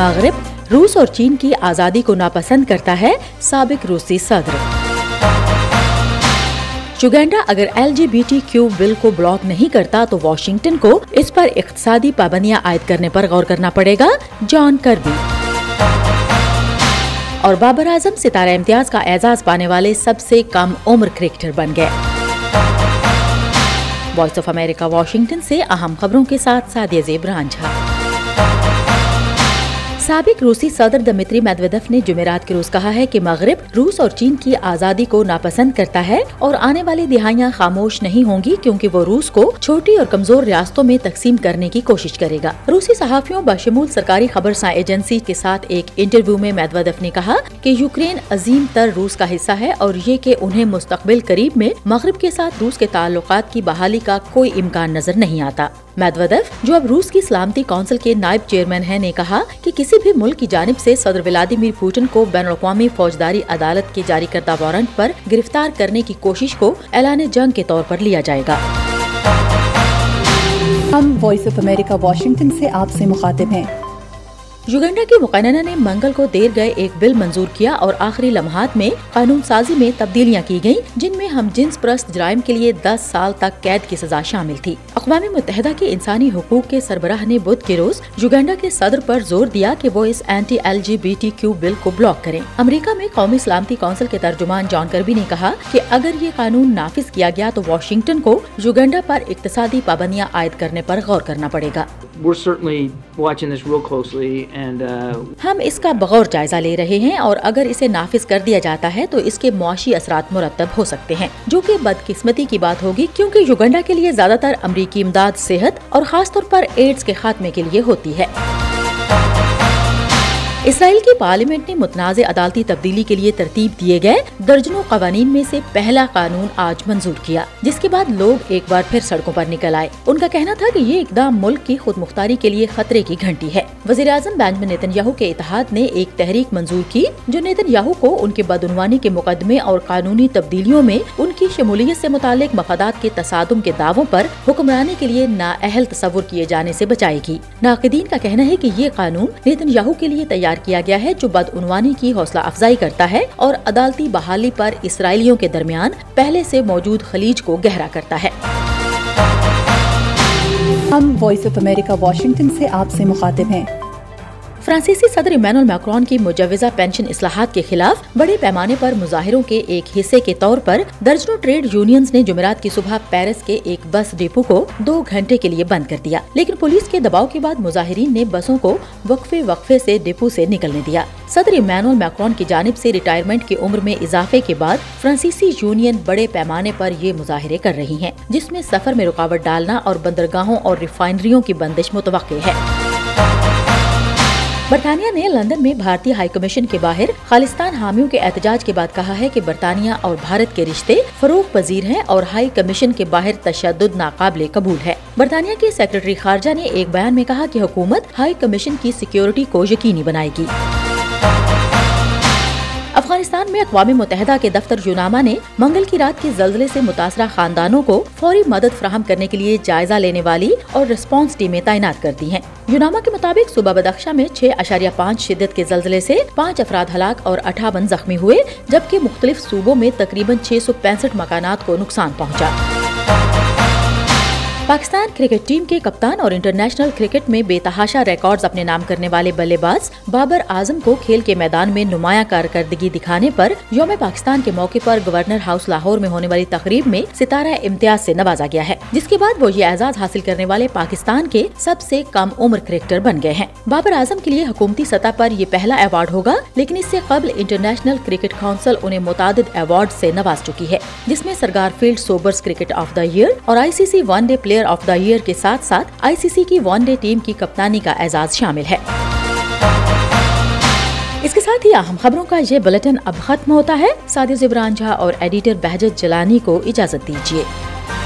मगरिब रूस और चीन की आज़ादी को नापसंद करता है, साबिक रूसी सदर। युगांडा अगर LGBTQ बिल को ब्लॉक नहीं करता तो वॉशिंगटन को इस पर इक्तिसादी पाबंदियां आयद करने पर गौर करना पड़ेगा, जॉन कर्बी। और बाबर आजम सितारा इम्तियाज का एजाज पाने वाले सबसे कम उम्र क्रिकेटर बन गए। वॉइस ऑफ अमेरिका वाशिंगटन से अहम खबरों के साथ सादिया ज़ेब रांझा। साबिक रूसी सदर दिमित्री मेदवेदेव ने जुमेरात के रोज कहा है कि मगरिब रूस और चीन की आज़ादी को नापसंद करता है और आने वाली दिहाइयां खामोश नहीं होंगी, क्योंकि वो रूस को छोटी और कमजोर रियासतों में तकसीम करने की कोशिश करेगा। रूसी सहाफियों बशमूल सरकारी खबरसां एजेंसी के साथ एक इंटरव्यू में मेदवेदेव ने कहा कि यूक्रेन अजीम तर रूस का हिस्सा है और ये कि उन्हें मुस्तकबिल करीब में मगरिब के साथ रूस के ताल्लुकात की बहाली का कोई इम्कान नजर नहीं आता। मेदवेदेव, जो अब रूस की सलामती काउंसिल के नायब चेयरमैन हैं, ने कहा कि किसी भी मुल्क की जानिब से सदर व्लादिमीर पुतिन को बैनुल-अक़वामी फौजदारी अदालत के जारी करदा वारंट पर गिरफ्तार करने की कोशिश को ऐलान जंग के तौर पर लिया जाएगा। हम वॉइस ऑफ अमेरिका वाशिंगटन से आपसे मुखातिब हैं। युगांडा की मुक़न्नना ने मंगल को देर गए एक बिल मंजूर किया और आखिरी लम्हात में कानून साजी में तब्दीलियां की गयी, जिनमें हम जिन्स परस्त जराइम के लिए 10 साल तक कैद की सजा शामिल थी। अक़वाम मुत्तहिदा के इंसानी हुकूक के सरबराह ने बुध के रोज युगांडा के सदर पर जोर दिया कि वो इस एंटी LGBTQ बिल को ब्लॉक करें। अमेरिका में कौमी सलामती काउंसिल के तर्जुमान जॉन कर्बी ने कहा कि अगर ये कानून नाफिज किया गया तो वाशिंगटन को युगांडा पर इक्तिसादी पाबंदियां आयद करने पर गौर करना पड़ेगा। हम इसका बगौर जायजा ले रहे हैं और अगर इसे नाफिज कर दिया जाता है तो इसके मुआशी असरात मुरतब हो सकते हैं, जो कि बदकिस्मती की बात होगी, क्योंकि युगांडा के लिए ज्यादातर अमरीकी इमदाद सेहत और खास तौर पर एड्स के खात्मे के लिए होती है। इसराइल की पार्लियामेंट ने मुतनाज़े अदालती तब्दीली के लिए तरतीब दिए गए दर्जनों कवानीन में से पहला कानून आज मंजूर किया, जिसके बाद लोग एक बार फिर सड़कों पर निकल आए। उनका कहना था कि ये इक़दाम मुल्क की खुद मुख्तारी के लिए खतरे की घंटी है। वज़ीर आज़म बेंजामिन नेतन्याहू के इत्तेहाद ने एक तहरीक मंजूर की जो नेतन्याहू को उनके बदउनवानी के मुकदमे और कानूनी तब्दीलियों में उनकी शमूलियत से मुतालिक मफादात के तसादुम के दावों पर हुक्मरानी के लिए नाअहल तस्वुर किए जाने से बचाएगी। नाक़िदीन का कहना है कि ये कानून नेतन्याहू के लिए तैयार किया गया है, जो बदउनवानी की हौसला अफजाई करता है और अदालती बहाली पर इसराइलियों के दरमियान पहले से मौजूद खलीज को गहरा करता है। हम वॉइस ऑफ अमेरिका वाशिंगटन से आपसे मुखातिब हैं। फ्रांसीसी सदर इमैनुअल मैक्रोन की मुजव्वज़ा पेंशन इस्लाहात के खिलाफ बड़े पैमाने पर मुजाहिरों के एक हिस्से के तौर पर दर्जनों ट्रेड यूनियंस ने जुमेरात की सुबह पेरिस के एक बस डिपो को 2 घंटे के लिए बंद कर दिया, लेकिन पुलिस के दबाव के बाद मुजाहिरीन ने बसों को वक्फे से डिपो से निकलने दिया। सदर इमैनुअल मैक्रोन की जानिब से रिटायरमेंट की उम्र में इजाफे के बाद फ्रांसीसी यूनियन बड़े पैमाने पर ये मुजाहिरे कर रही हैं, जिसमें सफर में रुकावट डालना और बंदरगाहों और रिफाइनरियों की बंदिश मुतवक्के है। बरतानिया ने लंदन में भारतीय हाई कमीशन के बाहर खालिस्तान हामियों के एहतजाज के बाद कहा है कि बरतानिया और भारत के रिश्ते फरोग पजीर हैं और हाई कमीशन के बाहर तशद्दुद नाकाबिले कबूल है। बरतानिया के सेक्रेटरी खारजा ने एक बयान में कहा कि हुकूमत हाई कमीशन की सिक्योरिटी को यकीनी बनाएगी। अफगानिस्तान में अक़वाम मुत्तहिदा के दफ्तर यूनामा ने मंगल की रात के ज़ल्ज़ले से मुतासरा खानदानों को फौरी मदद फराहम करने के लिए जायजा लेने वाली और रिस्पांस टीमें तैनात कर दी हैं। यूनामा के मुताबिक सुबह बदख्शा में 6.5 शिद्दत के ज़ल्ज़ले से 5 अफराद हलाक और 58 जख्मी हुए, जबकि मुख्तलिफ सूबों में तकरीबन 665 मकानात को नुकसान पहुँचा। पाकिस्तान क्रिकेट टीम के कप्तान और इंटरनेशनल क्रिकेट में बेतहाशा रिकॉर्ड्स अपने नाम करने वाले बल्लेबाज बाबर आजम को खेल के मैदान में नुमाया कारकर्दगी दिखाने पर यौम पाकिस्तान के मौके पर गवर्नर हाउस लाहौर में होने वाली तकरीब में सितारा इम्तियाज से नवाजा गया है, जिसके बाद वो ये एजाज हासिल करने वाले पाकिस्तान के सबसे कम उम्र क्रिकेटर बन गए हैं। बाबर आजम के लिए हुकूमती सतह पर ये पहला अवार्ड होगा, लेकिन इससे कबल इंटरनेशनल क्रिकेट काउंसिल उन्हें मुतादिद अवार्ड से नवाज चुकी है, जिसमें Sir Garfield Sobers cricket of the year और ICC one day player of the year के साथ साथ ICC की वनडे टीम की कप्तानी का एजाज शामिल है। इसके साथ ही अहम खबरों का ये बुलेटिन अब खत्म होता है। सादिया ज़ेब रांझा और एडिटर बहजत जलानी को इजाजत दीजिए।